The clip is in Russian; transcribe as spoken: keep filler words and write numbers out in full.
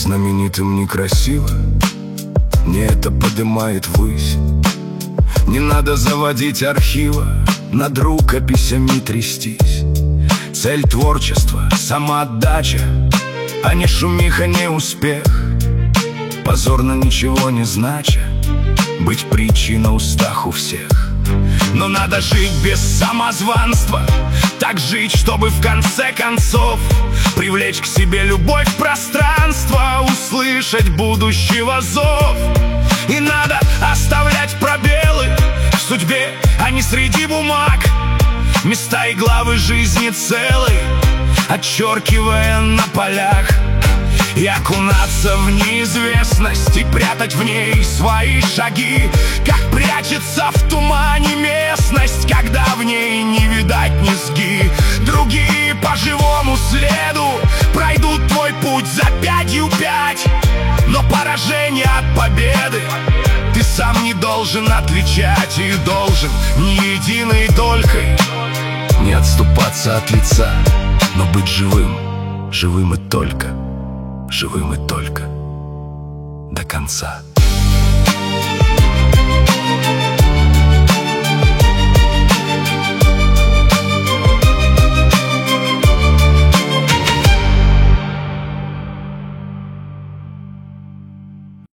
знаменитым некрасиво, не это подымает ввысь. Не надо заводить архива, над рукописями трястись. Цель творчества — самоотдача, а не шумиха, не успех. Позорно ничего не знача быть притчей на устах у всех. Но надо жить без самозванства, так жить, чтобы в конце концов привлечь к себе любовь, пространство, услышать будущего зов. И надо оставлять пробелы в судьбе, а не среди бумаг, места и главы жизни целой, отчеркивая на полях. И окунаться в неизвестность и прятать в ней свои шаги, как прячется в тумане местность, когда в ней не видать низги. Другие по живому следу пройдут твой путь за пятью пять, но поражение от победы ты сам не должен отличать. И должен ни единой долькой не отступаться от лица, но быть живым, живым и только, живым и только до конца.